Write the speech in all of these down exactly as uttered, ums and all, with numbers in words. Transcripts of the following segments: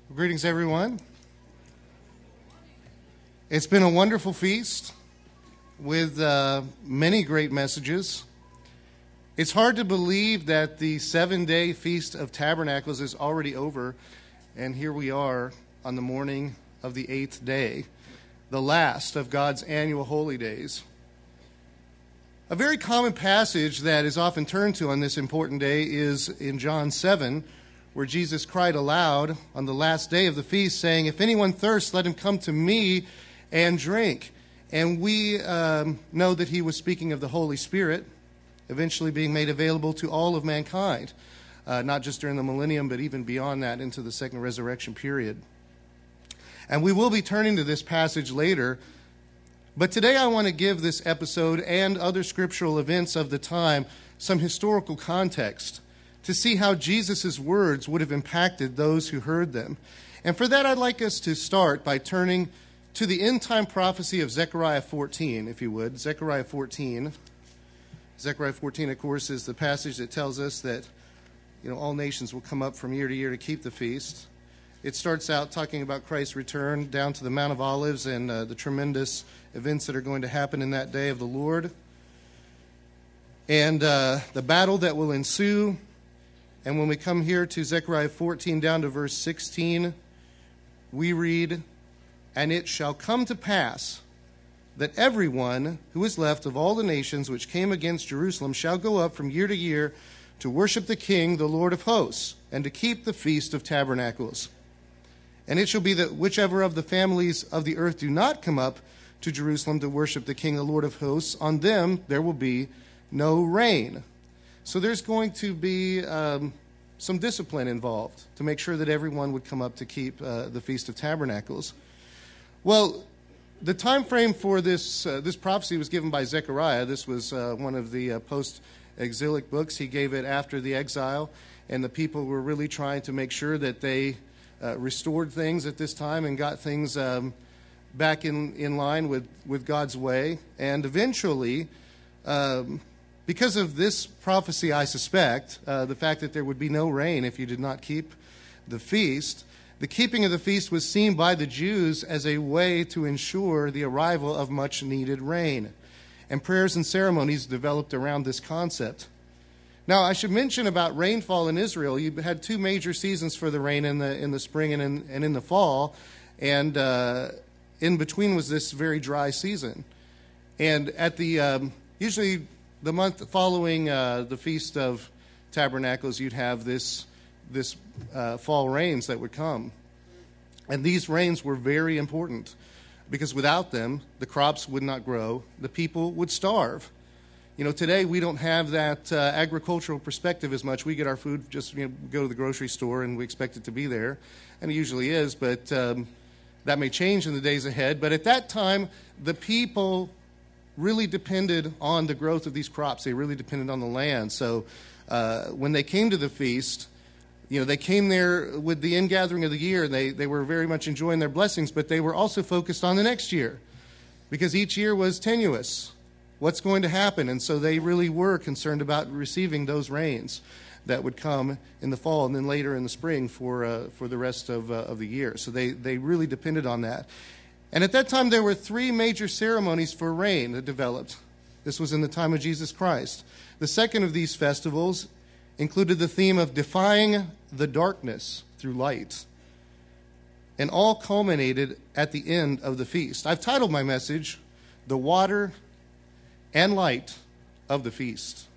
Greetings, everyone. It's been a wonderful feast with uh, many great messages. It's hard to believe that the seven-day Feast of Tabernacles is already over, and here we are on the morning of the eighth day, the last of God's annual holy days. A very common passage that is often turned to on this important day is in John seven, where Jesus cried aloud on the last day of the feast, saying, "If anyone thirsts, let him come to me and drink." And we um, know that he was speaking of the Holy Spirit eventually being made available to all of mankind, uh, not just during the millennium, but even beyond that into the second resurrection period. And we will be turning to this passage later, but today I want to give this episode and other scriptural events of the time some historical context to see how Jesus' words would have impacted those who heard them. And for that, I'd like us to start by turning to the end-time prophecy of Zechariah fourteen, if you would. Zechariah fourteen. Zechariah fourteen, of course, is the passage that tells us that, you know, all nations will come up from year to year to keep the feast. It starts out talking about Christ's return down to the Mount of Olives and uh, the tremendous events that are going to happen in that day of the Lord, and uh, the battle that will ensue. And when we come here to Zechariah fourteen down to verse sixteen, we read, "And it shall come to pass that everyone who is left of all the nations which came against Jerusalem shall go up from year to year to worship the King, the Lord of hosts, and to keep the Feast of Tabernacles. And it shall be that whichever of the families of the earth do not come up to Jerusalem to worship the King, the Lord of hosts, on them there will be no rain." So there's going to be um, some discipline involved to make sure that everyone would come up to keep uh, the Feast of Tabernacles. Well, the time frame for this uh, this prophecy was given by Zechariah. This was uh, one of the uh, post-exilic books. He gave it after the exile, and the people were really trying to make sure that they uh, restored things at this time and got things um, back in, in line with, with God's way. And eventually, um, because of this prophecy, I suspect, uh, the fact that there would be no rain if you did not keep the feast, the keeping of the feast was seen by the Jews as a way to ensure the arrival of much-needed rain. And prayers and ceremonies developed around this concept. Now, I should mention about rainfall in Israel. You had two major seasons for the rain in the in the spring and in, and in the fall. And uh, in between was this very dry season. And at the um, usually... the month following uh, the Feast of Tabernacles, you'd have this this uh, fall rains that would come. And these rains were very important because without them, the crops would not grow. The people would starve. You know, today we don't have that uh, agricultural perspective as much. We get our food, just you know, go to the grocery store and we expect it to be there. And it usually is, but um, that may change in the days ahead. But at that time, the people really depended on the growth of these crops. They really depended on the land. So uh, when they came to the feast, you know, they came there with the ingathering of the year. They they were very much enjoying their blessings, but they were also focused on the next year because each year was tenuous. What's going to happen? And so they really were concerned about receiving those rains that would come in the fall and then later in the spring for uh, for the rest of uh, of the year. So they they really depended on that. And at that time, there were three major ceremonies for rain that developed. This was in the time of Jesus Christ. The second of these festivals included the theme of defying the darkness through light. And all culminated at the end of the feast. I've titled my message, "The Water and Light of the Feast."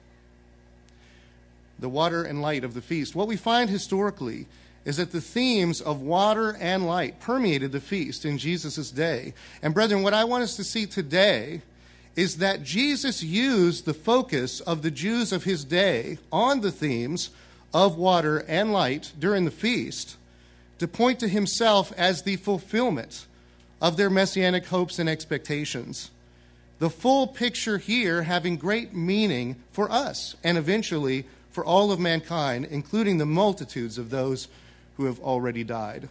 The water and light of the feast. What we find historically is that the themes of water and light permeated the feast in Jesus' day. And brethren, what I want us to see today is that Jesus used the focus of the Jews of his day on the themes of water and light during the feast to point to himself as the fulfillment of their messianic hopes and expectations. The full picture here having great meaning for us and eventually for all of mankind, including the multitudes of those who have already died.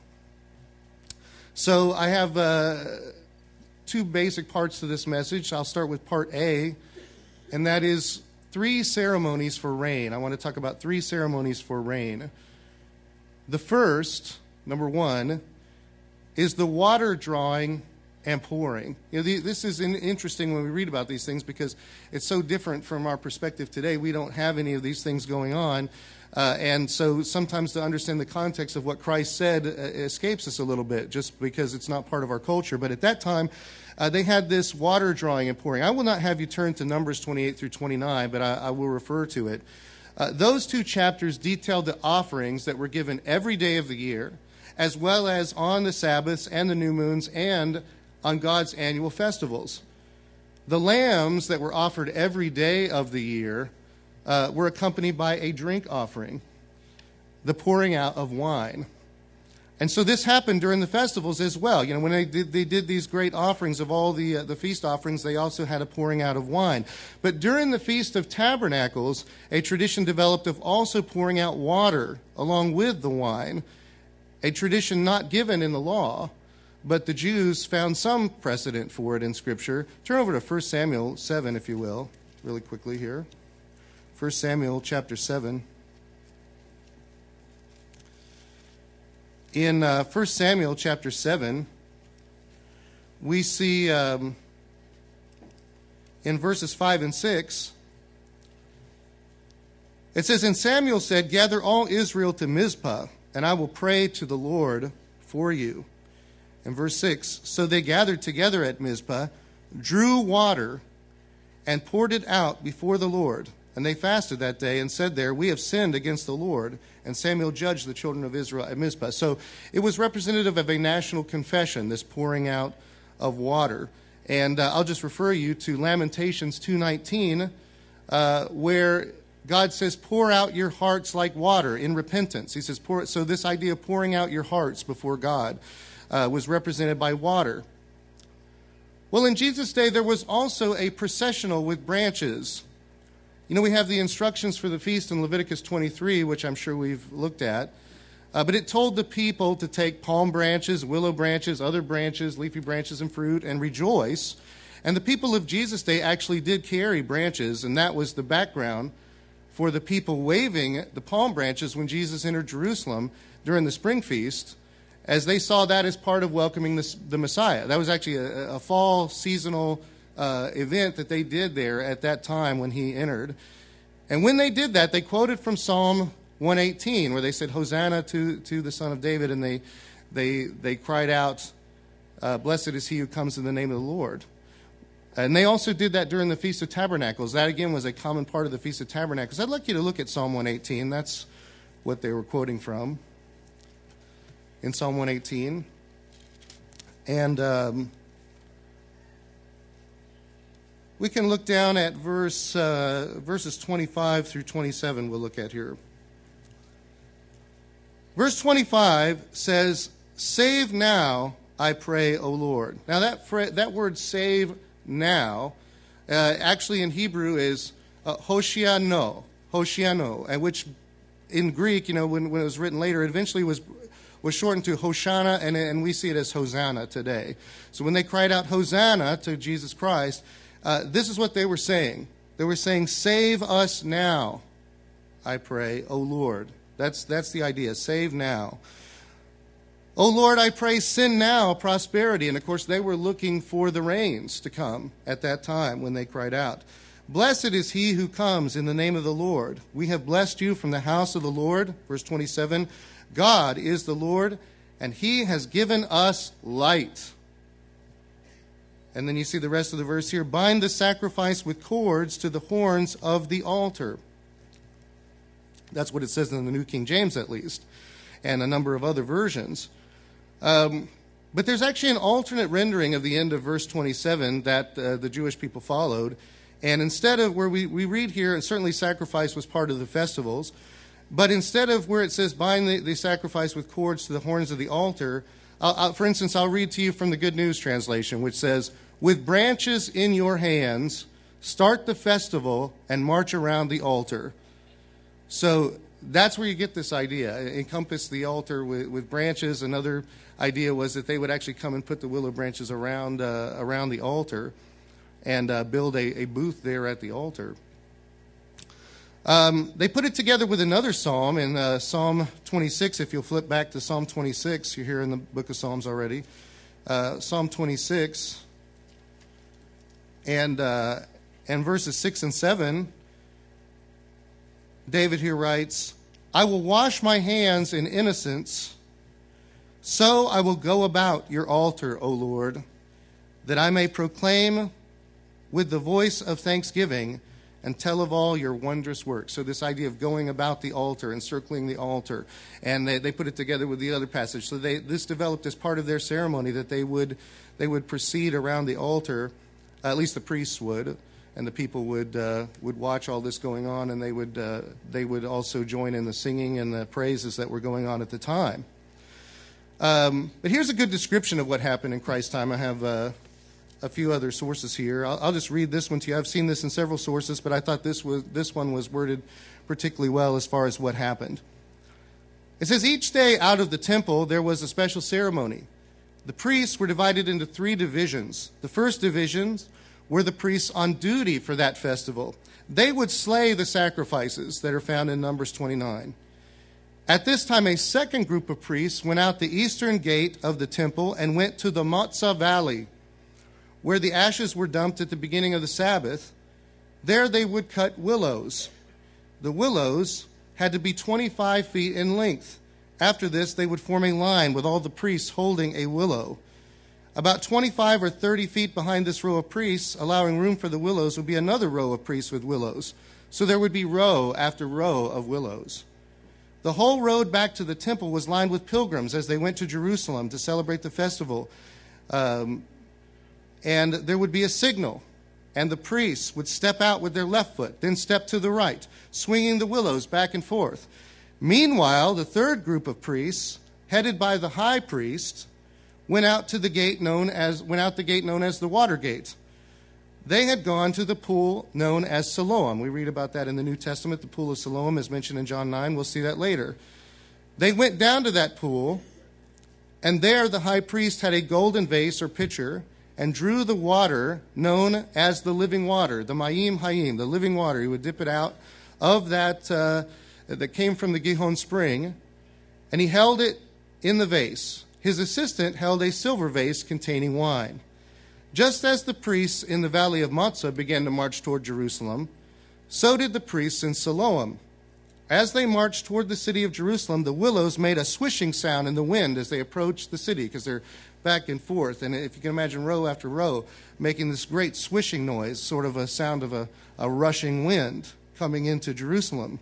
So I have uh, two basic parts to this message. I'll start with part A, and that is three ceremonies for rain. I want to talk about three ceremonies for rain. The first number one, is the water drawing and pouring. You know, the, this is in, interesting when we read about these things because it's so different from our perspective today. We don't have any of these things going on. Uh, and so sometimes to understand the context of what Christ said uh, escapes us a little bit just because it's not part of our culture. But at that time, uh, they had this water drawing and pouring. I will not have you turn to Numbers twenty-eight through twenty-nine, but I, I will refer to it. Uh, those two chapters detailed the offerings that were given every day of the year, as well as on the Sabbaths and the new moons and on God's annual festivals. The lambs that were offered every day of the year uh, were accompanied by a drink offering, the pouring out of wine. And so this happened during the festivals as well. You know, when they did, they did these great offerings of all the uh, the feast offerings, they also had a pouring out of wine. But during the Feast of Tabernacles, a tradition developed of also pouring out water along with the wine, a tradition not given in the law, but the Jews found some precedent for it in Scripture. Turn over to First Samuel seven, if you will, really quickly here. First Samuel chapter seven. In uh, First Samuel chapter seven, we see um, in verses five and six, it says, "And Samuel said, 'Gather all Israel to Mizpah, and I will pray to the Lord for you.' And verse six, 'So they gathered together at Mizpah, drew water, and poured it out before the Lord. And they fasted that day and said there, We have sinned against the Lord. And Samuel judged the children of Israel at Mizpah.'" So it was representative of a national confession, this pouring out of water. And uh, I'll just refer you to Lamentations two nineteen, uh, where God says, "Pour out your hearts like water in repentance." He says, pour. So this idea of pouring out your hearts before God uh, was represented by water. Well, in Jesus' day, there was also a processional with branches. You know, we have the instructions for the feast in Leviticus twenty-three, which I'm sure we've looked at. Uh, but it told the people to take palm branches, willow branches, other branches, leafy branches and fruit, and rejoice. And the people of Jesus' day actually did carry branches, and that was the background for the people waving the palm branches when Jesus entered Jerusalem during the spring feast, as they saw that as part of welcoming the, the Messiah. That was actually a, a fall seasonal uh, event that they did there at that time when he entered. And when they did that, they quoted from Psalm one eighteen, where they said, "Hosanna to, to the Son of David," and they they they cried out, uh, "Blessed is he who comes in the name of the Lord." And they also did that during the Feast of Tabernacles. That, again, was a common part of the Feast of Tabernacles. I'd like you to look at Psalm one eighteen. That's what they were quoting from in Psalm one eighteen. And um, we can look down at verse uh, verses twenty-five through twenty-seven we'll look at here. Verse twenty-five says, "Save now, I pray, O Lord." Now that fra- that word "save now" uh, actually in Hebrew is uh, Hoshiano, Hoshiano, and which in Greek, you know, when, when it was written later, it eventually was was shortened to Hoshana, and, and we see it as Hosanna today. So when they cried out Hosanna to Jesus Christ, uh, this is what they were saying. They were saying, "Save us now, I pray, O Lord." That's that's the idea. Save now. "O Lord, I pray, send now prosperity." And of course, they were looking for the rains to come at that time when they cried out. "Blessed is he who comes in the name of the Lord. We have blessed you from the house of the Lord." Verse twenty-seven, "God is the Lord, and he has given us light." And then you see the rest of the verse here. "Bind the sacrifice with cords to the horns of the altar." That's what it says in the New King James, at least, and a number of other versions. Um, but there's actually an alternate rendering of the end of verse twenty-seven that uh, the Jewish people followed. And instead of where we, we read here, and certainly sacrifice was part of the festivals, but instead of where it says bind the, the sacrifice with cords to the horns of the altar, I'll, I'll, for instance, I'll read to you from the Good News translation, which says, "With branches in your hands, start the festival and march around the altar." So that's where you get this idea. Encompass the altar with, with branches. Another idea was that they would actually come and put the willow branches around uh, around the altar and uh, build a, a booth there at the altar. Um, they put it together with another psalm in uh, Psalm twenty-six. If you'll flip back to Psalm twenty-six, you're here in the book of Psalms already. Uh, Psalm twenty-six and uh, and verses six and seven, David here writes, I will wash my hands in innocence, so I will go about your altar, O Lord, that I may proclaim with the voice of thanksgiving and tell of all your wondrous works. So this idea of going about the altar, encircling the altar, and they, they put it together with the other passage. So they, this developed as part of their ceremony, that they would they would proceed around the altar, uh, at least the priests would, and the people would uh, would watch all this going on, and they would uh, they would also join in the singing and the praises that were going on at the time. Um, but here's a good description of what happened in Christ's time. I have Uh, a few other sources here. I'll, I'll just read this one to you. I've seen this in several sources, but I thought this was this one was worded particularly well as far as what happened. It says, each day out of the temple there was a special ceremony. The priests were divided into three divisions. The first divisions were the priests on duty for that festival. They would slay the sacrifices that are found in Numbers twenty-nine. At this time, a second group of priests went out the eastern gate of the temple and went to the Matzah Valley, where the ashes were dumped at the beginning of the Sabbath. There they would cut willows. The willows had to be twenty-five feet in length. After this, they would form a line with all the priests holding a willow. About twenty-five or thirty feet behind this row of priests, allowing room for the willows, would be another row of priests with willows. So there would be row after row of willows. The whole road back to the temple was lined with pilgrims as they went to Jerusalem to celebrate the festival. Um, And there would be a signal, and the priests would step out with their left foot, then step to the right, swinging the willows back and forth. Meanwhile, the third group of priests, headed by the high priest, went out to the gate known as went out the gate known as the Water Gate. They had gone to the pool known as Siloam. We read about that in the New Testament. The pool of Siloam is mentioned in John nine. We'll see that later. They went down to that pool, and there the high priest had a golden vase or pitcher, and drew the water known as the living water, the Mayim Hayim, the living water. He would dip it out of that uh, that came from the Gihon spring, and he held it in the vase. His assistant held a silver vase containing wine. Just as the priests in the valley of Matzah began to march toward Jerusalem, so did the priests in Siloam. As they marched toward the city of Jerusalem, the willows made a swishing sound in the wind as they approached the city, because they're back and forth. And if you can imagine row after row making this great swishing noise, sort of a sound of a, a rushing wind coming into Jerusalem.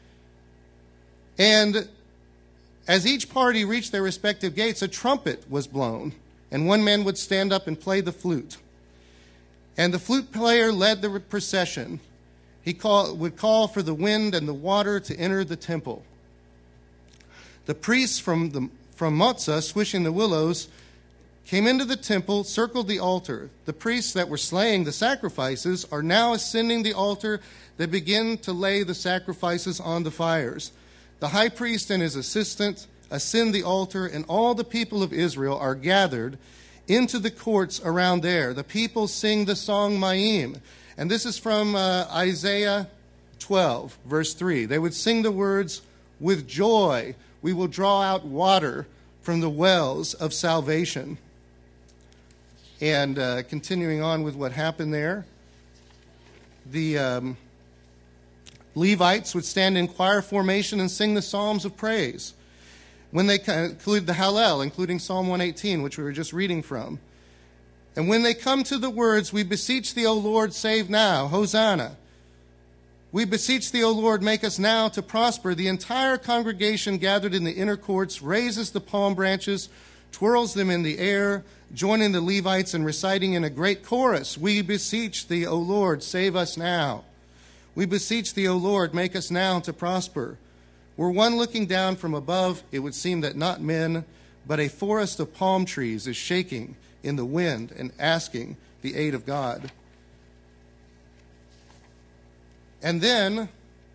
And as each party reached their respective gates, a trumpet was blown, and one man would stand up and play the flute. And the flute player led the procession. He call, would call for the wind and the water to enter the temple. The priests from, the, from Matzah, swishing the willows, came into the temple, circled the altar. The priests that were slaying the sacrifices are now ascending the altar. They begin to lay the sacrifices on the fires. The high priest and his assistant ascend the altar, and all the people of Israel are gathered into the courts around there. The people sing the song Mayim. And this is from uh, Isaiah twelve, verse three. They would sing the words, with joy we will draw out water from the wells of salvation. And uh, continuing on with what happened there, the um, Levites would stand in choir formation and sing the psalms of praise. When they include the Hallel, including Psalm one eighteen, which we were just reading from. And when they come to the words, we beseech thee, O Lord, save now, Hosanna. We beseech thee, O Lord, make us now to prosper. The entire congregation gathered in the inner courts raises the palm branches, twirls them in the air, joining the Levites and reciting in a great chorus, we beseech thee, O Lord, save us now. We beseech thee, O Lord, make us now to prosper. Were one looking down from above, it would seem that not men, but a forest of palm trees is shaking in the wind and asking the aid of God. And then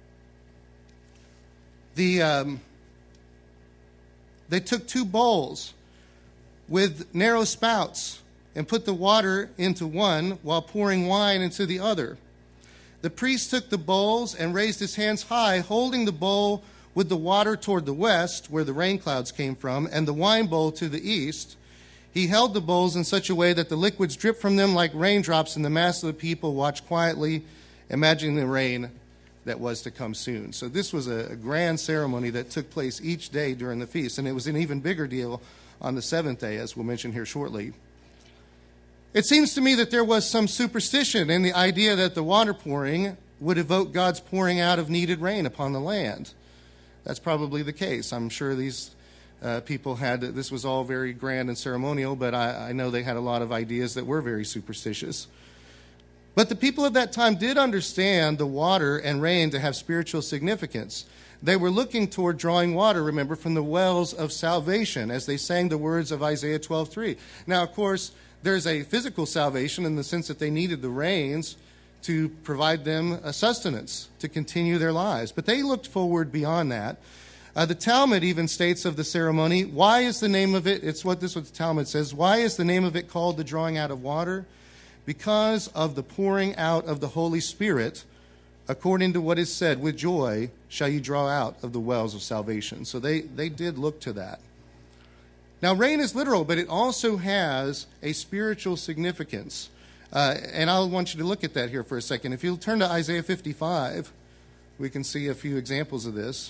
the um, they took two bowls with narrow spouts and put the water into one while pouring wine into the other. The priest took the bowls and raised his hands high, holding the bowl with the water toward the west, where the rain clouds came from, and the wine bowl to the east. He held the bowls in such a way that the liquids dripped from them like raindrops, and the mass of the people watched quietly, imagining the rain that was to come soon. So this was a, a grand ceremony that took place each day during the feast, and it was an even bigger deal on the seventh day, as we'll mention here shortly. It seems to me that there was some superstition in the idea that the water pouring would evoke God's pouring out of needed rain upon the land. That's probably the case. I'm sure these uh, people had, this was all very grand and ceremonial, but I, I know they had a lot of ideas that were very superstitious. But the people of that time did understand the water and rain to have spiritual significance. They were looking toward drawing water, remember, from the wells of salvation as they sang the words of Isaiah twelve three. Now, of course, there's a physical salvation in the sense that they needed the rains to provide them a sustenance to continue their lives. But they looked forward beyond that. Uh, the Talmud even states of the ceremony, why is the name of it, it's what this what the Talmud says, why is the name of it called the drawing out of water? Because of the pouring out of the Holy Spirit, according to what is said, with joy shall you draw out of the wells of salvation. So they, they did look to that. Now, rain is literal, but it also has a spiritual significance. Uh, and I want you to look at that here for a second. If you'll turn to Isaiah fifty-five, we can see a few examples of this.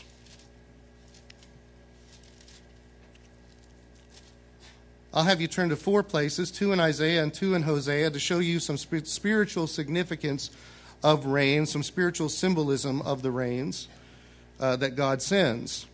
I'll have you turn to four places, two in Isaiah and two in Hosea, to show you some sp- spiritual significance of rain, some spiritual symbolism of the rains uh, that God sends.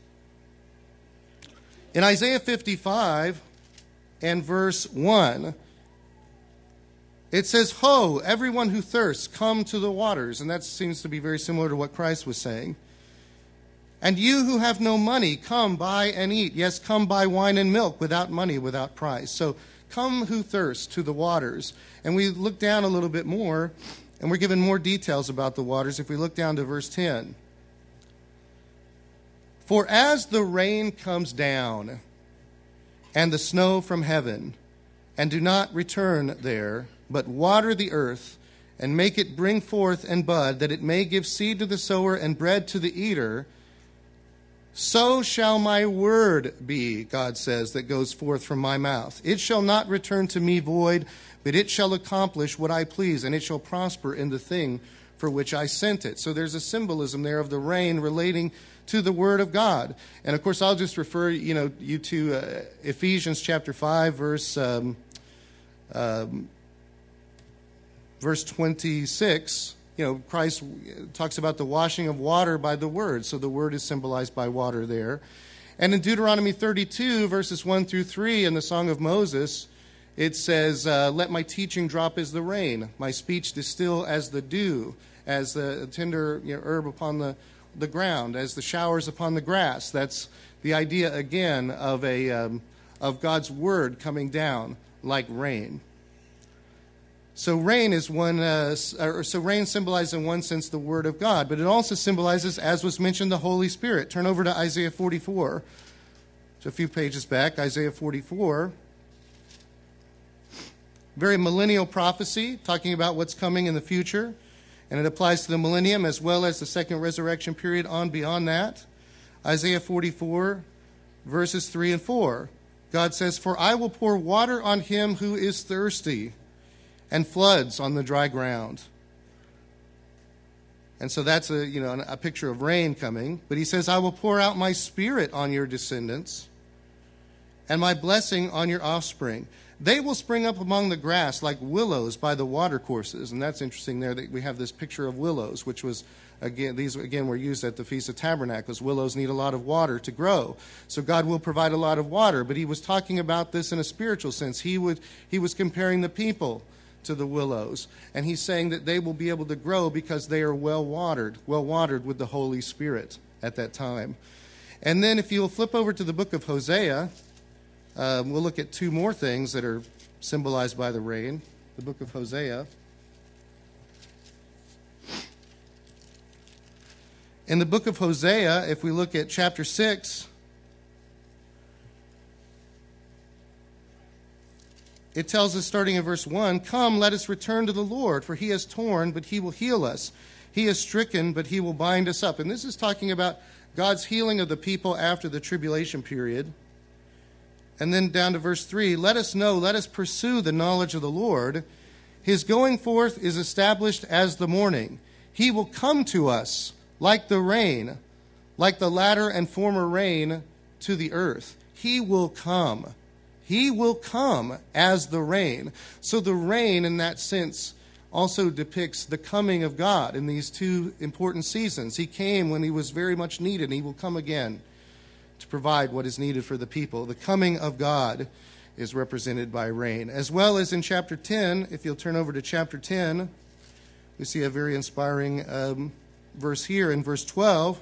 In Isaiah fifty-five and verse one, it says, Ho, everyone who thirsts, come to the waters. And that seems to be very similar to what Christ was saying. And you who have no money, come buy and eat. Yes, come buy wine and milk without money, without price. So come who thirst to the waters. And we look down a little bit more, and we're given more details about the waters if we look down to verse ten. For as the rain comes down and the snow from heaven, and do not return there, but water the earth, and make it bring forth and bud, that it may give seed to the sower and bread to the eater, so shall my word be, God says, that goes forth from my mouth. It shall not return to me void, but it shall accomplish what I please, and it shall prosper in the thing for which I sent it. So there's a symbolism there of the rain relating to the word of God. And of course, I'll just refer you know you to uh, Ephesians chapter five, verse um, um, verse twenty-six. You know, Christ talks about the washing of water by the word. So the word is symbolized by water there. And in Deuteronomy thirty-two, verses one through three, in the Song of Moses, it says, uh, let my teaching drop as the rain, my speech distill as the dew, as the tender you know, herb upon the, the ground, as the showers upon the grass. That's the idea, again, of a um, of God's word coming down like rain. So rain is one. Uh, or so rain symbolizes, in one sense, the word of God, but it also symbolizes, as was mentioned, the Holy Spirit. Turn over to Isaiah forty-four. It's a few pages back. Isaiah forty-four. Very millennial prophecy, talking about what's coming in the future, and it applies to the millennium as well as the second resurrection period on beyond that. Isaiah forty-four, verses three and four. God says, "For I will pour water on him who is thirsty, and floods on the dry ground." And so that's a you know a picture of rain coming. But he says, "I will pour out my spirit on your descendants, and my blessing on your offspring. They will spring up among the grass like willows by the watercourses." And that's interesting there that we have this picture of willows, which was, again, these again were used at the Feast of Tabernacles. Willows need a lot of water to grow. So God will provide a lot of water. But he was talking about this in a spiritual sense. He would he was comparing the people to the willows. And he's saying that they will be able to grow because they are well watered, well watered with the Holy Spirit at that time. And then if you'll flip over to the book of Hosea, uh, we'll look at two more things that are symbolized by the rain. The book of Hosea. In the book of Hosea, if we look at chapter six, it tells us, starting in verse one, "Come, let us return to the Lord, for he has torn, but he will heal us. He is stricken, but he will bind us up. And this is talking about God's healing of the people after the tribulation period. And then down to verse three, let us know, let us pursue the knowledge of the Lord. His going forth is established as the morning. He will come to us like the rain, like the latter and former rain to the earth. He will come. He will come as the rain. So the rain, in that sense, also depicts the coming of God in these two important seasons. He came when he was very much needed, and he will come again to provide what is needed for the people. The coming of God is represented by rain. As well as in chapter ten, if you'll turn over to chapter ten, we see a very inspiring um, verse here in verse twelve.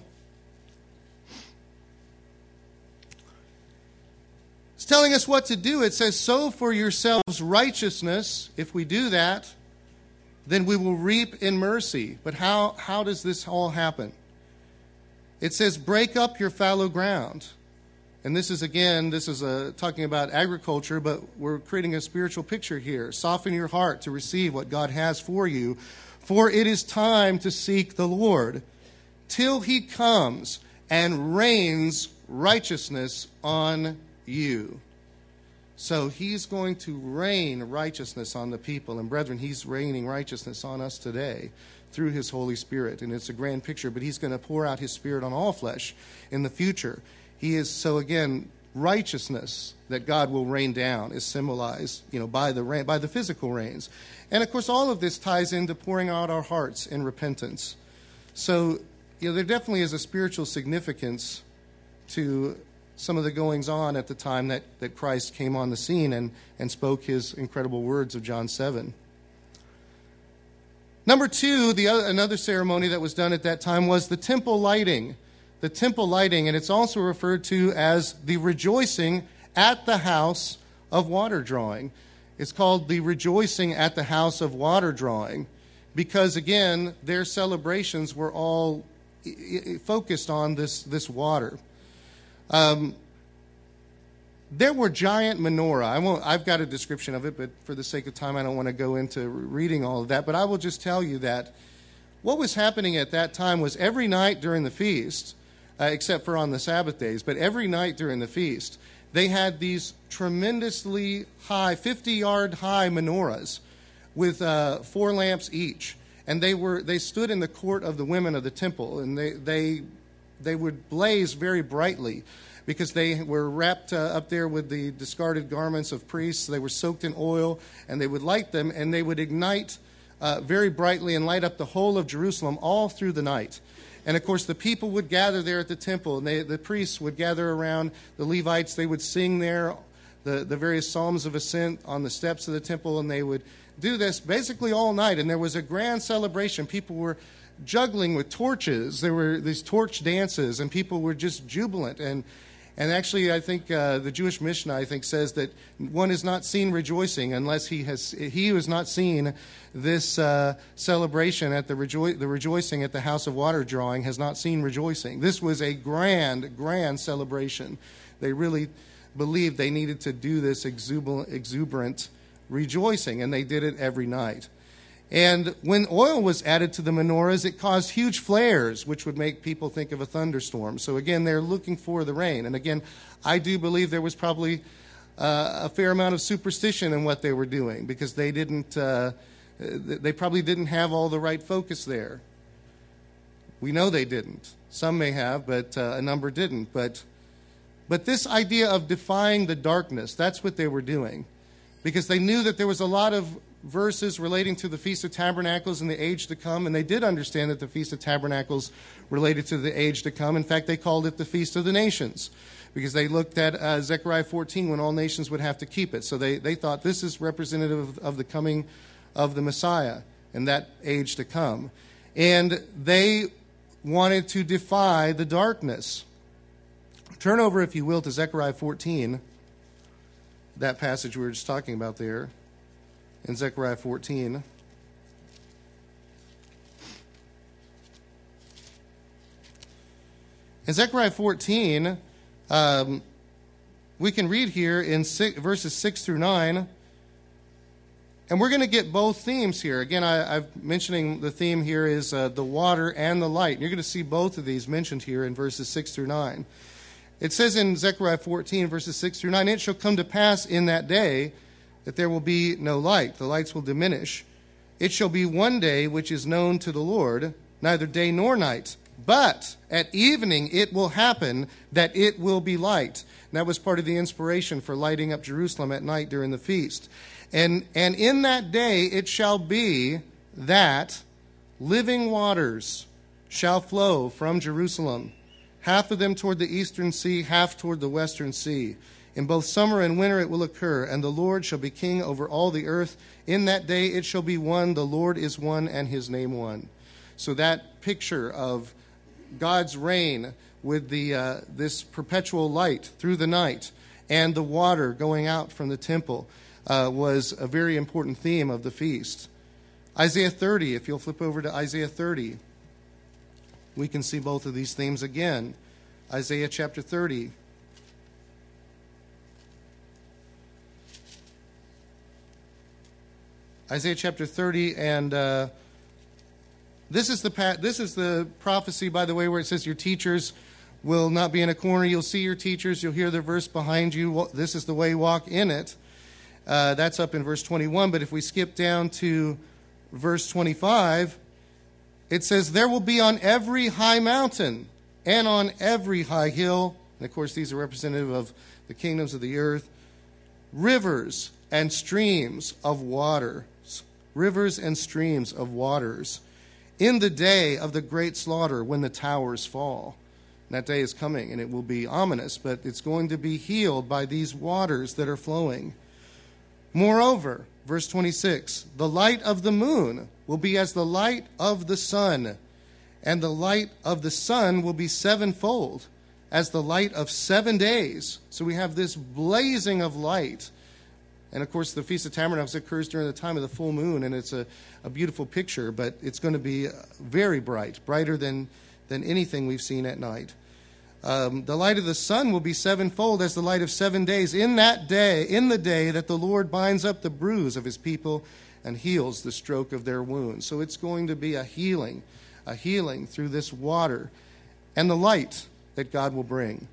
It's telling us what to do. It says, sow for yourselves righteousness. If we do that, then we will reap in mercy. But how, how does this all happen? It says, break up your fallow ground. And this is, again, this is a, talking about agriculture, but we're creating a spiritual picture here. Soften your heart to receive what God has for you. For it is time to seek the Lord till he comes and rains righteousness on you. So he's going to rain righteousness on the people. And brethren, he's raining righteousness on us today through his Holy Spirit. And it's a grand picture, but he's going to pour out his Spirit on all flesh in the future. He is, so again, righteousness that God will rain down is symbolized, you know, by the rain, by the physical rains. And of course, all of this ties into pouring out our hearts in repentance. So, you know, there definitely is a spiritual significance to some of the goings on at the time that, that Christ came on the scene and, and spoke his incredible words of John seven. Number two, the other, another ceremony that was done at that time was the temple lighting. The temple lighting, and it's also referred to as the rejoicing at the house of water drawing. It's called the rejoicing at the house of water drawing because, again, their celebrations were all focused on this, this water. Um, there were giant menorah. I won't, I've got a description of it, but for the sake of time, I don't want to go into reading all of that. But I will just tell you that what was happening at that time was every night during the feast, uh, except for on the Sabbath days, but every night during the feast, they had these tremendously high, fifty-yard high menorahs with uh, four lamps each. And they were they stood in the court of the women of the temple, and they they they would blaze very brightly because they were wrapped uh, up there with the discarded garments of priests. They were soaked in oil, and they would light them, and they would ignite uh, very brightly and light up the whole of Jerusalem all through the night. And, of course, the people would gather there at the temple, and they, the priests would gather around the Levites. They would sing there the, the various psalms of ascent on the steps of the temple, and they would do this basically all night. And there was a grand celebration. People were juggling with torches. There were these torch dances, and people were just jubilant. And and actually, I think uh, the Jewish Mishnah, I think, says that one is not seen rejoicing unless he has he who has not seen this uh, celebration at the rejo- the rejoicing at the house of water drawing has not seen rejoicing. This was a grand, grand celebration. They really believed they needed to do this exuberant, exuberant rejoicing, and they did it every night. And when oil was added to the menorahs, it caused huge flares, which would make people think of a thunderstorm. So again, they're looking for the rain. And again, I do believe there was probably uh, a fair amount of superstition in what they were doing, because they didn't, uh, they probably didn't have all the right focus there. We know they didn't. Some may have, but uh, a number didn't. But, but this idea of defying the darkness, that's what they were doing, because they knew that there was a lot of verses relating to the Feast of Tabernacles and the age to come, and they did understand that the Feast of Tabernacles related to the age to come. In fact, they called it the Feast of the Nations, because they looked at uh, Zechariah fourteen, when all nations would have to keep it. So they, they thought this is representative of, of the coming of the Messiah and that age to come. And they wanted to defy the darkness. Turn over, if you will, to Zechariah fourteen, that passage we were just talking about there. In Zechariah fourteen. In Zechariah fourteen, um, we can read here in six, verses six through nine, And we're going to get both themes here. Again, I, I'm mentioning the theme here is uh, the water and the light. And you're going to see both of these mentioned here in verses six through nine. It says in Zechariah fourteen, verses six through nine, "It shall come to pass in that day that there will be no light. The lights will diminish. It shall be one day which is known to the Lord, neither day nor night. But at evening it will happen that it will be light." And that was part of the inspiration for lighting up Jerusalem at night during the feast. And, and in that day it shall be that living waters shall flow from Jerusalem, half of them toward the eastern sea, half toward the western sea. In both summer and winter it will occur, and the Lord shall be king over all the earth. In that day it shall be one, the Lord is one, and his name one. So that picture of God's reign with the uh, this perpetual light through the night and the water going out from the temple uh, was a very important theme of the feast. Isaiah thirty, if you'll flip over to Isaiah thirty, we can see both of these themes again. Isaiah chapter thirty. Isaiah chapter thirty, and uh, this is the this is the prophecy, by the way, where it says your teachers will not be in a corner. You'll see your teachers. You'll hear their verse behind you. This is the way, walk in it. Uh, that's up in verse twenty-one. But if we skip down to verse twenty-five, it says, "There will be on every high mountain and on every high hill," and of course these are representative of the kingdoms of the earth, "rivers and streams of water." Rivers and streams of waters. "In the day of the great slaughter, when the towers fall." And that day is coming, and it will be ominous, but it's going to be healed by these waters that are flowing. "Moreover," verse twenty-six, "the light of the moon will be as the light of the sun, and the light of the sun will be sevenfold, as the light of seven days." So we have this blazing of light. And, of course, the Feast of Tabernacles occurs during the time of the full moon, and it's a, a beautiful picture, but it's going to be very bright, brighter than, than anything we've seen at night. Um, "the light of the sun will be sevenfold as the light of seven days, in that day, in the day that the Lord binds up the bruise of his people and heals the stroke of their wounds." So it's going to be a healing, a healing through this water and the light that God will bring.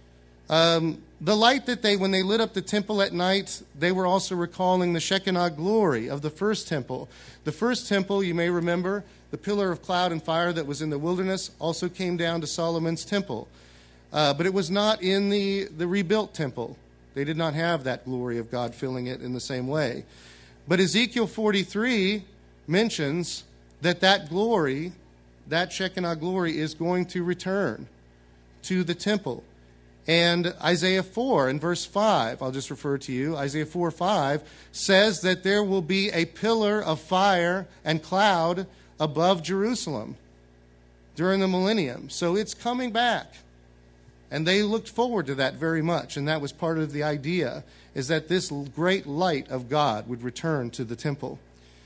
Um, the light that they, when they lit up the temple at night, they were also recalling the Shekinah glory of the first temple. The first temple, you may remember, the pillar of cloud and fire that was in the wilderness also came down to Solomon's temple. Uh, but it was not in the, the rebuilt temple. They did not have that glory of God filling it in the same way. But Ezekiel forty-three mentions that that glory, that Shekinah glory, is going to return to the temple. And Isaiah four in verse five, I'll just refer to you, Isaiah four five says that there will be a pillar of fire and cloud above Jerusalem during the millennium. So it's coming back. And they looked forward to that very much. And that was part of the idea, is that this great light of God would return to the temple.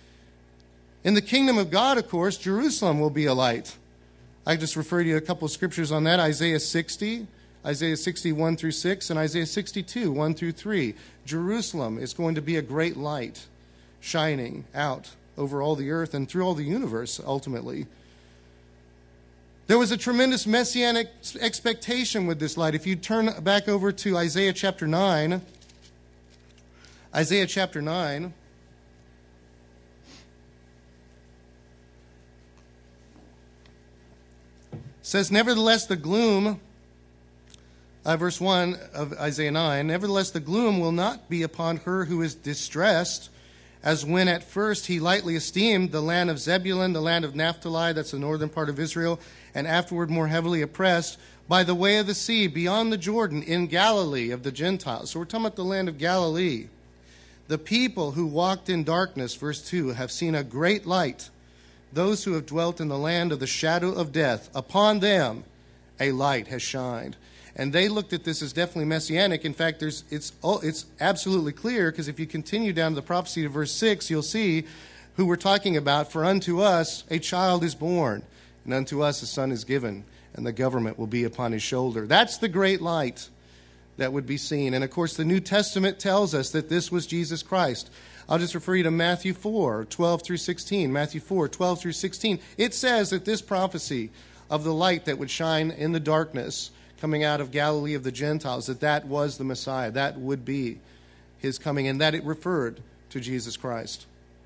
In the kingdom of God, of course, Jerusalem will be a light. I just refer you to a couple of scriptures on that. Isaiah sixty. Isaiah sixty, one through six, and Isaiah sixty-two, one through three. Jerusalem is going to be a great light shining out over all the earth and through all the universe, ultimately. There was a tremendous messianic expectation with this light. If you turn back over to Isaiah chapter nine, Isaiah chapter nine, says, "Nevertheless, the gloom," Uh, verse one of Isaiah nine, "Nevertheless, the gloom will not be upon her who is distressed, as when at first he lightly esteemed the land of Zebulun, the land of Naphtali," that's the northern part of Israel, "and afterward more heavily oppressed, by the way of the sea, beyond the Jordan, in Galilee of the Gentiles." So we're talking about the land of Galilee. "The people who walked in darkness," verse two, "have seen a great light. Those who have dwelt in the land of the shadow of death, upon them a light has shined." And they looked at this as definitely messianic. In fact, there's, it's, it's absolutely clear, because if you continue down to the prophecy to verse six, you'll see who we're talking about. "For unto us a child is born, and unto us a son is given, and the government will be upon his shoulder." That's the great light that would be seen. And of course, the New Testament tells us that this was Jesus Christ. I'll just refer you to Matthew four, twelve through sixteen. Matthew four, twelve through sixteen. It says that this prophecy of the light that would shine in the darkness coming out of Galilee of the Gentiles, that that was the Messiah. That would be his coming, and that it referred to Jesus Christ.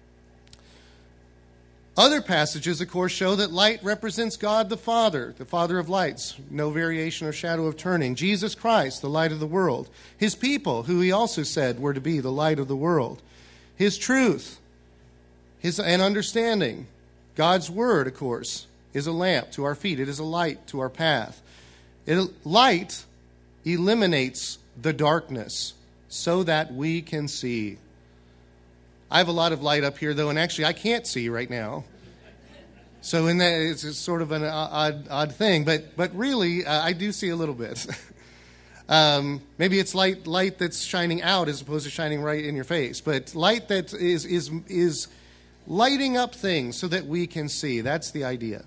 Other passages, of course, show that light represents God the Father, the Father of lights, no variation or shadow of turning. Jesus Christ, the light of the world. His people, who he also said were to be the light of the world. His truth his, and understanding. God's word, of course, is a lamp to our feet. It is a light to our path. It, light eliminates the darkness so that we can see. I have a lot of light up here, though, and actually I can't see right now. So in that, it's sort of an odd, odd thing. But but really, uh, I do see a little bit. um, maybe it's light light that's shining out as opposed to shining right in your face. But light that is is is lighting up things so that we can see. That's the idea.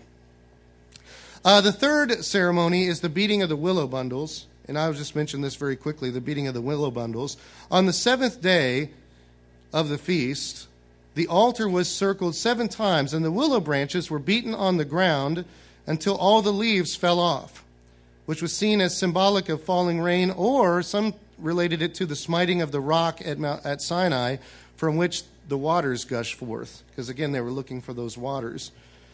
Uh, the third ceremony is the beating of the willow bundles. And I'll just mention this very quickly, the beating of the willow bundles. On the seventh day of the feast, the altar was circled seven times, and the willow branches were beaten on the ground until all the leaves fell off, which was seen as symbolic of falling rain, or some related it to the smiting of the rock at Mount, at Sinai, from which the waters gushed forth, because again they were looking for those waters.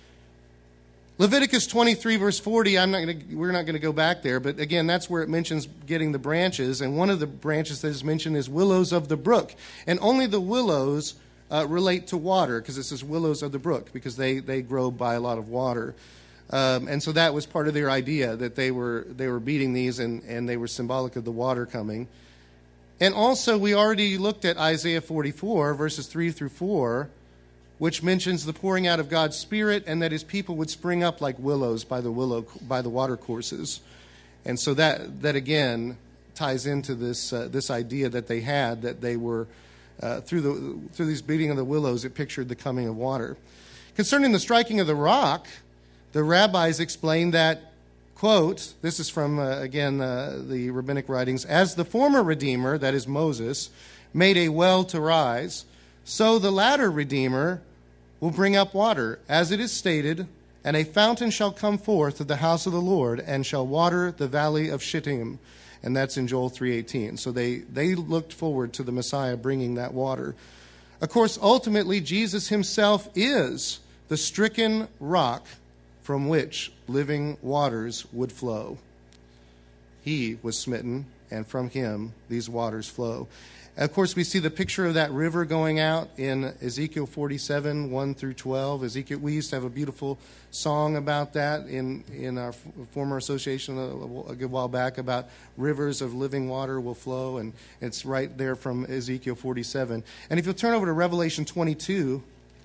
Leviticus twenty-three, verse forty, I'm not going to, we're not going to go back there, but again, that's where it mentions getting the branches, and one of the branches that is mentioned is willows of the brook. And only the willows uh, relate to water, because it says willows of the brook, because they, they grow by a lot of water. Um, and so that was part of their idea, that they were they were beating these, and, and they were symbolic of the water coming. And also, we already looked at Isaiah forty-four, verses three through four, which mentions the pouring out of God's Spirit, and that his people would spring up like willows by the willow by the water courses. And so that that again ties into this uh, this idea that they had, that they were uh, through the through these beating of the willows, it pictured the coming of water. Concerning the striking of the rock, the rabbis explained that, quote, this is from uh, again uh, the rabbinic writings, as the former Redeemer, that is Moses, made a well to rise, so the latter Redeemer will bring up water, as it is stated, and a fountain shall come forth of the house of the Lord, and shall water the valley of Shittim. And that's in Joel three eighteen. So they, they looked forward to the Messiah bringing that water. Of course, ultimately, Jesus himself is the stricken rock from which living waters would flow. He was smitten, and from him these waters flow. Of course, we see the picture of that river going out in Ezekiel forty-seven, one through twelve. Ezekiel, we used to have a beautiful song about that in, in our former association a, a good while back, about rivers of living water will flow, and it's right there from Ezekiel forty-seven. And if you'll turn over to Revelation twenty-two,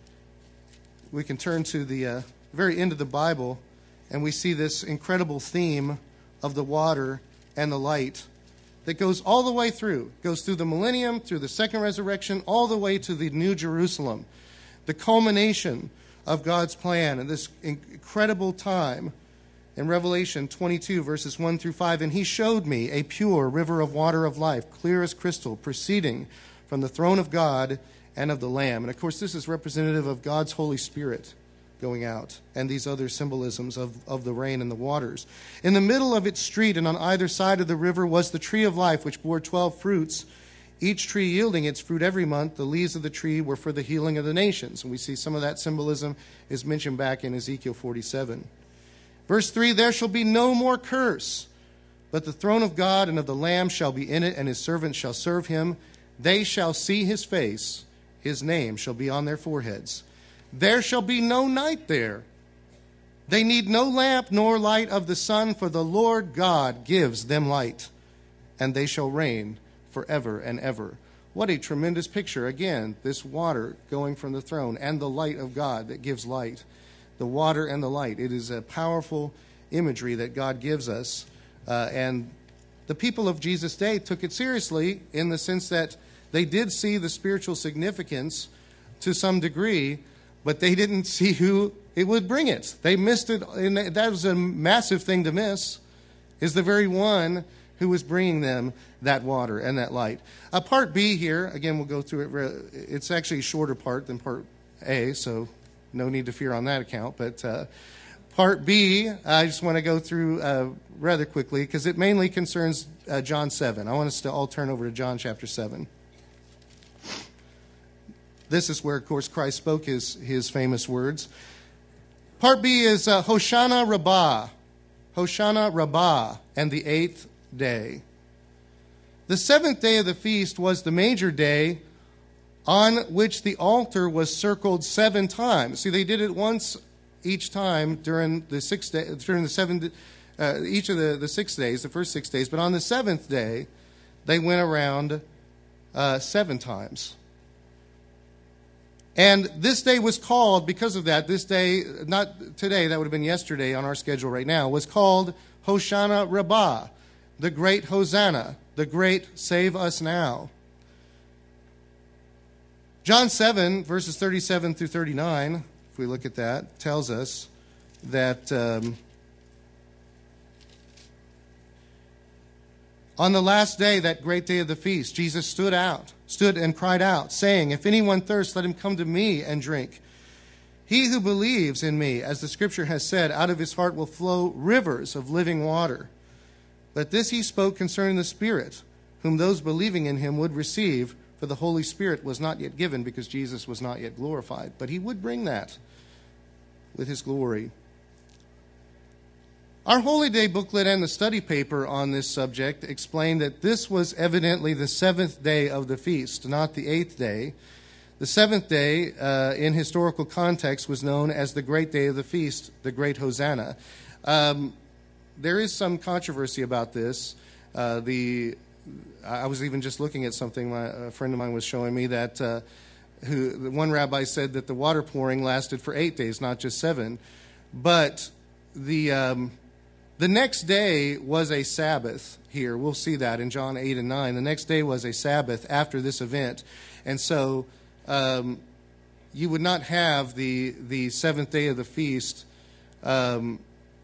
we can turn to the uh, very end of the Bible, and we see this incredible theme of the water and the light that goes all the way through, goes through the millennium, through the second resurrection, all the way to the New Jerusalem, the culmination of God's plan and this incredible time in Revelation twenty-two, verses one through five. And he showed me a pure river of water of life, clear as crystal, proceeding from the throne of God and of the Lamb. And of course, this is representative of God's Holy Spirit going out, and these other symbolisms of, of the rain and the waters. In the middle of its street and on either side of the river was the tree of life, which bore twelve fruits, each tree yielding its fruit every month. The leaves of the tree were for the healing of the nations. And we see some of that symbolism is mentioned back in Ezekiel forty-seven. Verse three, there shall be no more curse, but the throne of God and of the Lamb shall be in it, and his servants shall serve him. They shall see his face, his name shall be on their foreheads. There shall be no night there. They need no lamp nor light of the sun, for the Lord God gives them light, and they shall reign forever and ever. What a tremendous picture. Again, this water going from the throne and the light of God that gives light. The water and the light. It is a powerful imagery that God gives us. Uh, and the people of Jesus' day took it seriously in the sense that they did see the spiritual significance to some degree, but they didn't see who it would bring it. They missed it, and that was a massive thing to miss, is the very one who was bringing them that water and that light. Uh, part B here, again, we'll go through it. It's actually a shorter part than part A, so no need to fear on that account. But uh, part B, I just want to go through uh, rather quickly because it mainly concerns uh, John seven. I want us to all turn over to John chapter seven. This is where, of course, Christ spoke his, his famous words. Part B is uh, Hoshana Rabbah, Hoshana Rabbah, and the eighth day. The seventh day of the feast was the major day on which the altar was circled seven times. See, they did it once each time during the six day, during the seven, uh, each of the, the six days, the first six days. But on the seventh day, they went around uh, seven times. And this day was called, because of that, this day, not today, that would have been yesterday on our schedule right now, was called Hoshana Rabbah, the great Hosanna, the great save us now. John seven, verses thirty-seven through thirty-nine, if we look at that, tells us that um, on the last day, that great day of the feast, Jesus stood out, stood and cried out, saying, "If anyone thirsts, let him come to me and drink. He who believes in me, as the scripture has said, out of his heart will flow rivers of living water." But this he spoke concerning the Spirit, whom those believing in him would receive, for the Holy Spirit was not yet given because Jesus was not yet glorified. But he would bring that with his glory. Our Holy Day booklet and the study paper on this subject explain that this was evidently the seventh day of the feast, not the eighth day. The seventh day, uh, in historical context, was known as the great day of the feast, the great Hosanna. Um, there is some controversy about this. Uh, the I was even just looking at something my, a friend of mine was showing me that uh, who one rabbi said that the water pouring lasted for eight days, not just seven. But the um, The next day was a Sabbath here. We'll see that in John eight and nine. The next day was a Sabbath after this event. And so um, you would not have the the seventh day of the feast. Um,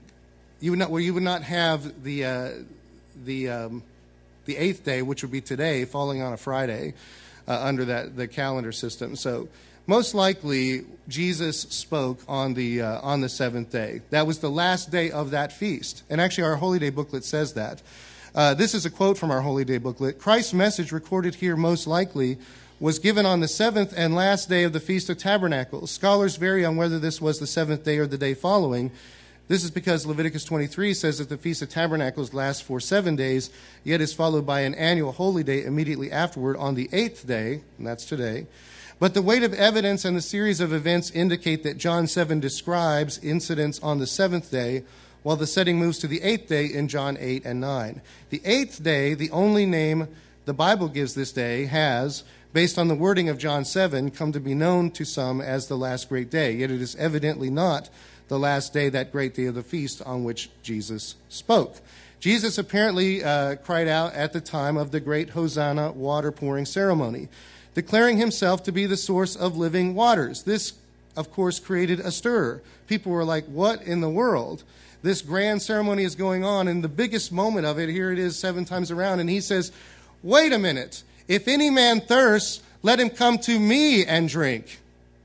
you would not well, you would not have the uh, the um, the eighth day, which would be today, falling on a Friday uh, under that the calendar system. So most likely, Jesus spoke on the uh, on the seventh day. That was the last day of that feast. And actually, our Holy Day booklet says that. Uh, this is a quote from our Holy Day booklet. "Christ's message recorded here most likely was given on the seventh and last day of the Feast of Tabernacles. Scholars vary on whether this was the seventh day or the day following. This is because Leviticus twenty-three says that the Feast of Tabernacles lasts for seven days, yet is followed by an annual holy day immediately afterward on the eighth day," and that's today. But the weight of evidence and the series of events indicate that John seven describes incidents on the seventh day, while the setting moves to the eighth day in John eight and nine. The eighth day, the only name the Bible gives this day, has, based on the wording of John seven, come to be known to some as the last great day. Yet it is evidently not the last day, that great day of the feast on which Jesus spoke. Jesus apparently uh, cried out at the time of the great Hosanna water pouring ceremony, declaring himself to be the source of living waters. This, of course, created a stir. People were like, what in the world? This grand ceremony is going on, and the biggest moment of it, here it is seven times around, and he says, wait a minute. If any man thirsts, let him come to me and drink.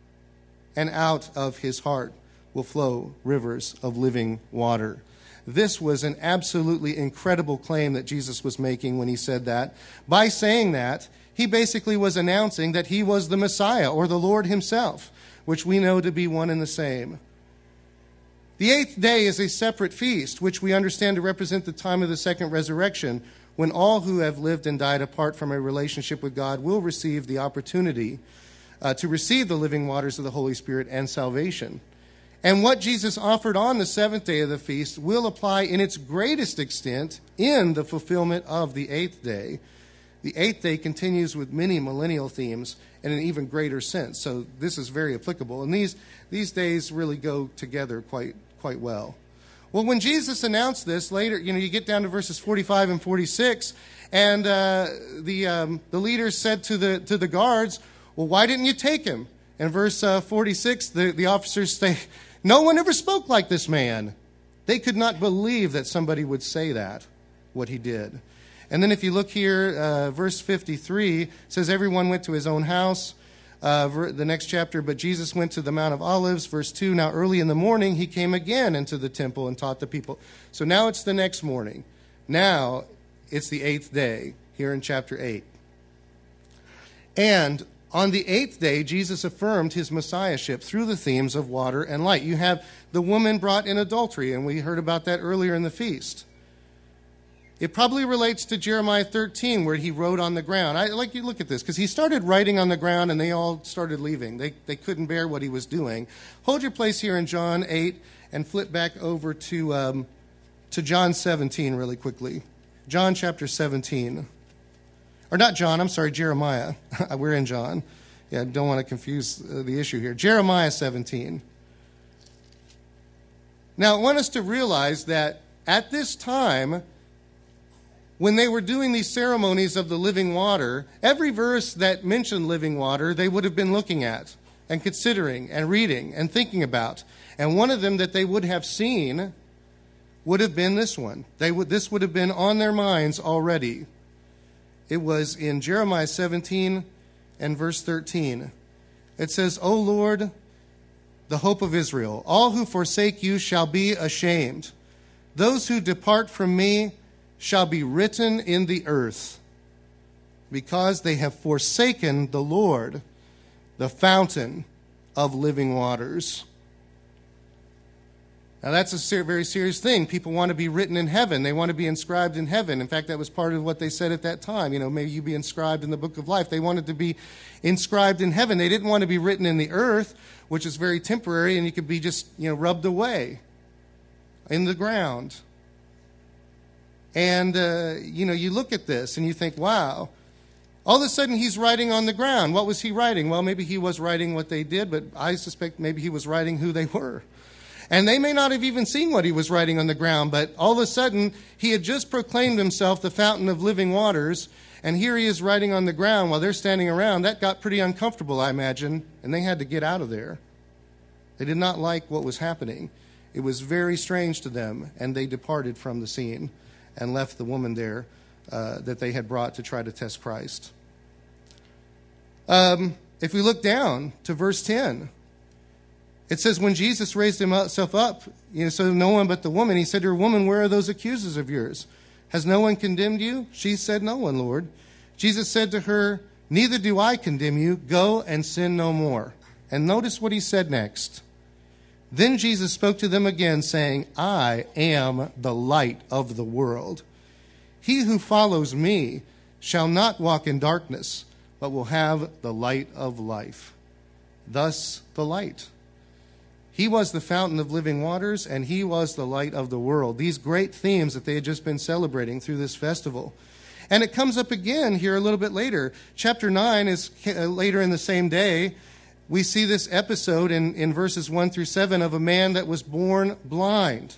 And out of his heart will flow rivers of living water. This was an absolutely incredible claim that Jesus was making when he said that. By saying that, he basically was announcing that he was the Messiah, or the Lord himself, which we know to be one and the same. The eighth day is a separate feast, which we understand to represent the time of the second resurrection, when all who have lived and died apart from a relationship with God will receive the opportunity uh, to receive the living waters of the Holy Spirit and salvation. And what Jesus offered on the seventh day of the feast will apply in its greatest extent in the fulfillment of the eighth day. The eighth day continues with many millennial themes in an even greater sense. So this is very applicable. And these, these days really go together quite, quite well. Well, when Jesus announced this later, you know, you get down to verses forty-five and forty-six, and uh, the um, the leaders said to the to the guards, well, why didn't you take him? And verse uh, forty-six, the, the officers say, no one ever spoke like this man. They could not believe that somebody would say that, what he did. And then if you look here, uh, verse fifty-three says everyone went to his own house. Uh, ver- the next chapter, but Jesus went to the Mount of Olives. Verse two, now early in the morning he came again into the temple and taught the people. So now it's the next morning. Now it's the eighth day here in chapter eight. And on the eighth day, Jesus affirmed his messiahship through the themes of water and light. You have the woman brought in adultery, and we heard about that earlier in the feast. It probably relates to Jeremiah thirteen, where he wrote on the ground. I like you look at this, because he started writing on the ground, and they all started leaving. They, they couldn't bear what he was doing. Hold your place here in John eight, and flip back over to, um, to John seventeen really quickly. John chapter seventeen. Or not John, I'm sorry, Jeremiah. We're in John. Yeah, don't want to confuse uh, the issue here. Jeremiah seventeen. Now, I want us to realize that at this time, when they were doing these ceremonies of the living water, every verse that mentioned living water, they would have been looking at and considering and reading and thinking about. And one of them that they would have seen would have been this one. They would, this would have been on their minds already. It was in Jeremiah seventeen and verse thirteen. It says, O Lord, the hope of Israel, all who forsake you shall be ashamed. Those who depart from me shall be written in the earth, because they have forsaken the Lord, the fountain of living waters. Now that's a ser- very serious thing. People want to be written in heaven. They want to be inscribed in heaven. In fact, that was part of what they said at that time. You know, may you be inscribed in the book of life. They wanted to be inscribed in heaven. They didn't want to be written in the earth, which is very temporary, and you could be just, you know, rubbed away in the ground. And, uh, you know, you look at this and you think, wow, all of a sudden he's writing on the ground. What was he writing? Well, maybe he was writing what they did, but I suspect maybe he was writing who they were. And they may not have even seen what he was writing on the ground, but all of a sudden he had just proclaimed himself the fountain of living waters, and here he is writing on the ground while they're standing around. That got pretty uncomfortable, I imagine, and they had to get out of there. They did not like what was happening. It was very strange to them, and they departed from the scene and left the woman there uh, that they had brought to try to test Christ. Um, if we look down to verse ten, it says, when Jesus raised himself up, you know, so no one but the woman, he said to her, woman, where are those accusers of yours? Has no one condemned you? She said, no one, Lord. Jesus said to her, neither do I condemn you. Go and sin no more. And notice what he said next. Then Jesus spoke to them again, saying, I am the light of the world. He who follows me shall not walk in darkness, but will have the light of life. Thus the light. He was the fountain of living waters, and he was the light of the world. These great themes that they had just been celebrating through this festival. And it comes up again here a little bit later. Chapter nine is later in the same day. We see this episode in, in verses one through seven of a man that was born blind.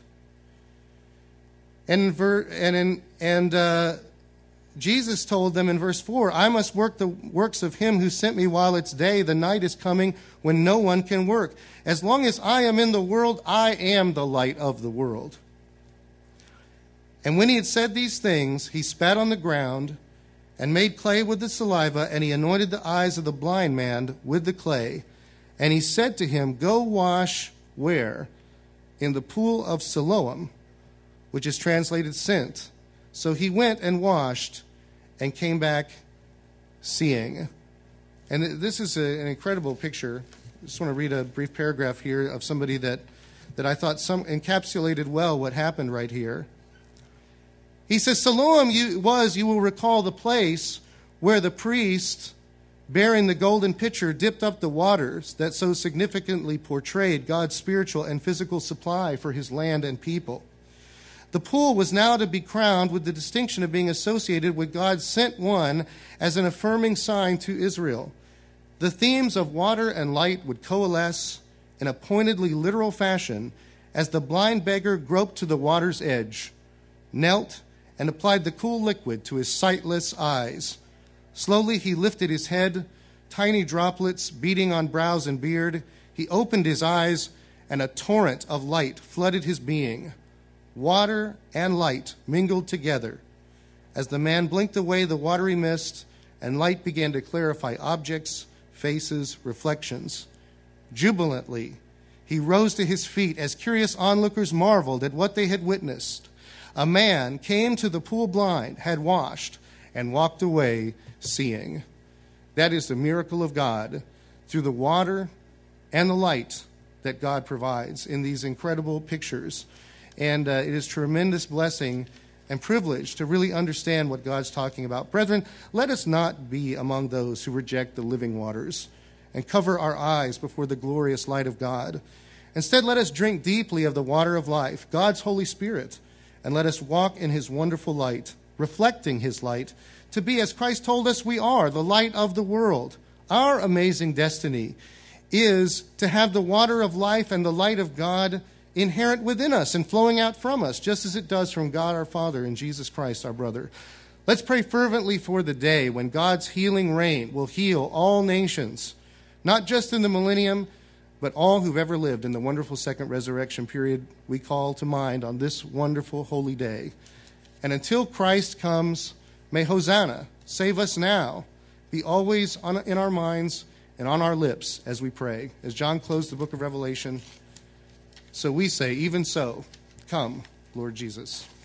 And, ver, and, in, and uh, Jesus told them in verse four, I must work the works of him who sent me while it's day. The night is coming when no one can work. As long as I am in the world, I am the light of the world. And when he had said these things, he spat on the ground and made clay with the saliva, and he anointed the eyes of the blind man with the clay. And he said to him, go wash where? In the pool of Siloam, which is translated sent. So he went and washed and came back seeing. And this is a, an incredible picture. I just want to read a brief paragraph here of somebody that, that I thought some encapsulated well what happened right here. He says, Siloam you, was, you will recall, the place where the priest, bearing the golden pitcher, dipped up the waters that so significantly portrayed God's spiritual and physical supply for his land and people. The pool was now to be crowned with the distinction of being associated with God's sent one as an affirming sign to Israel. The themes of water and light would coalesce in a pointedly literal fashion as the blind beggar groped to the water's edge, knelt, and applied the cool liquid to his sightless eyes. Slowly he lifted his head, tiny droplets beating on brows and beard. He opened his eyes, and a torrent of light flooded his being. Water and light mingled together. As the man blinked away the watery mist and light began to clarify objects, faces, reflections, jubilantly, he rose to his feet as curious onlookers marveled at what they had witnessed. A man came to the pool blind, had washed, and walked away seeing. That is the miracle of God through the water and the light that God provides in these incredible pictures. And uh, it is tremendous blessing and privilege to really understand what God's talking about. Brethren, let us not be among those who reject the living waters and cover our eyes before the glorious light of God. Instead, let us drink deeply of the water of life, God's Holy Spirit, and let us walk in his wonderful light, reflecting his light, to be, as Christ told us we are, the light of the world. Our amazing destiny is to have the water of life and the light of God inherent within us and flowing out from us, just as it does from God our Father and Jesus Christ our brother. Let's pray fervently for the day when God's healing rain will heal all nations, not just in the millennium, but all who've ever lived in the wonderful second resurrection period we call to mind on this wonderful holy day. And until Christ comes, may Hosanna, save us now, be always on, in our minds and on our lips as we pray. As John closed the book of Revelation, so we say, even so, come, Lord Jesus.